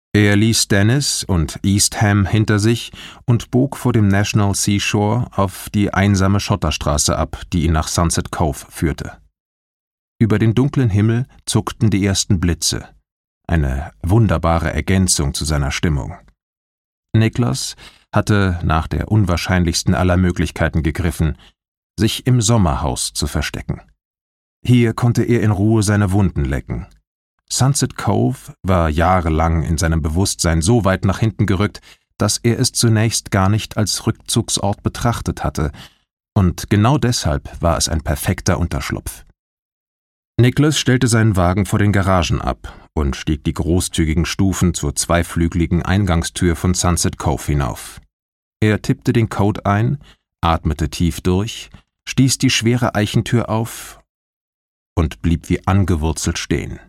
Er ließ Dennis und Eastham hinter sich und bog vor dem National Seashore auf die einsame Schotterstraße ab, die ihn nach Sunset Cove führte. Über den dunklen Himmel zuckten die ersten Blitze, eine wunderbare Ergänzung zu seiner Stimmung. Nicholas hatte nach der unwahrscheinlichsten aller Möglichkeiten gegriffen, sich im Sommerhaus zu verstecken. Hier konnte er in Ruhe seine Wunden lecken. Sunset Cove war jahrelang in seinem Bewusstsein so weit nach hinten gerückt, dass er es zunächst gar nicht als Rückzugsort betrachtet hatte, und genau deshalb war es ein perfekter Unterschlupf. Nicholas stellte seinen Wagen vor den Garagen ab und stieg die großzügigen Stufen zur zweiflügeligen Eingangstür von Sunset Cove hinauf. Er tippte den Code ein, atmete tief durch, stieß die schwere Eichentür auf und blieb wie angewurzelt stehen.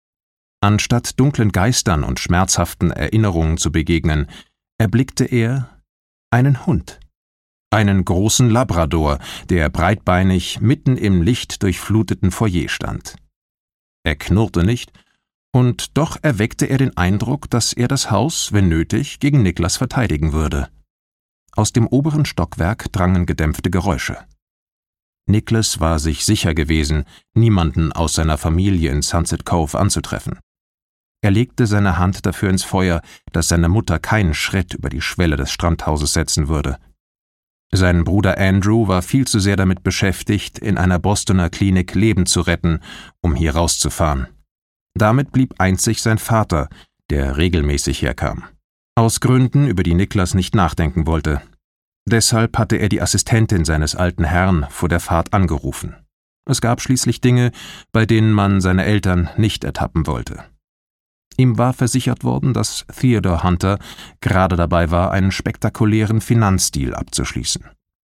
Anstatt dunklen Geistern und schmerzhaften Erinnerungen zu begegnen, erblickte er einen Hund. Einen großen Labrador, der breitbeinig mitten im lichtdurchfluteten Foyer stand. Er knurrte nicht, und doch erweckte er den Eindruck, dass er das Haus, wenn nötig, gegen Nicholas verteidigen würde. Aus dem oberen Stockwerk drangen gedämpfte Geräusche. Nicholas war sich sicher gewesen, niemanden aus seiner Familie in Sunset Cove anzutreffen. Er legte seine Hand dafür ins Feuer, dass seine Mutter keinen Schritt über die Schwelle des Strandhauses setzen würde. Sein Bruder Andrew war viel zu sehr damit beschäftigt, in einer Bostoner Klinik Leben zu retten, um hier rauszufahren. Damit blieb einzig sein Vater, der regelmäßig herkam. Aus Gründen, über die Nicholas nicht nachdenken wollte. Deshalb hatte er die Assistentin seines alten Herrn vor der Fahrt angerufen. Es gab schließlich Dinge, bei denen man seine Eltern nicht ertappen wollte. Ihm war versichert worden, dass Theodore Hunter gerade dabei war, einen spektakulären Finanzdeal abzuschließen.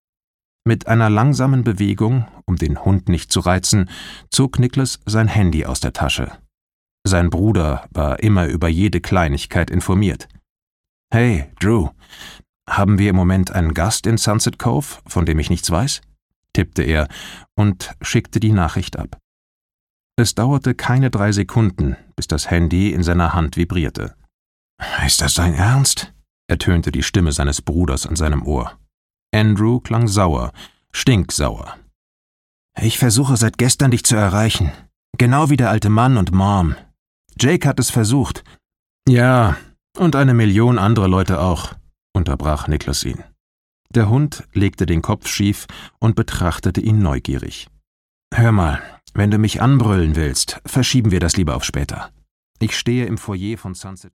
Mit einer langsamen Bewegung, um den Hund nicht zu reizen, zog Nicholas sein Handy aus der Tasche. Sein Bruder war immer über jede Kleinigkeit informiert. »Hey, Drew, haben wir im Moment einen Gast in Sunset Cove, von dem ich nichts weiß?« tippte er und schickte die Nachricht ab. Es dauerte keine 3 Sekunden, bis das Handy in seiner Hand vibrierte. »Ist das dein Ernst?« ertönte die Stimme seines Bruders an seinem Ohr. Andrew klang sauer, stinksauer. »Ich versuche seit gestern, dich zu erreichen. Genau wie der alte Mann und Mom. Jake hat es versucht.« »Ja, und 1 Million andere Leute auch«, unterbrach Nicholas ihn. Der Hund legte den Kopf schief und betrachtete ihn neugierig. »Hör mal, wenn du mich anbrüllen willst, verschieben wir das lieber auf später. Ich stehe im Foyer von Sunset.«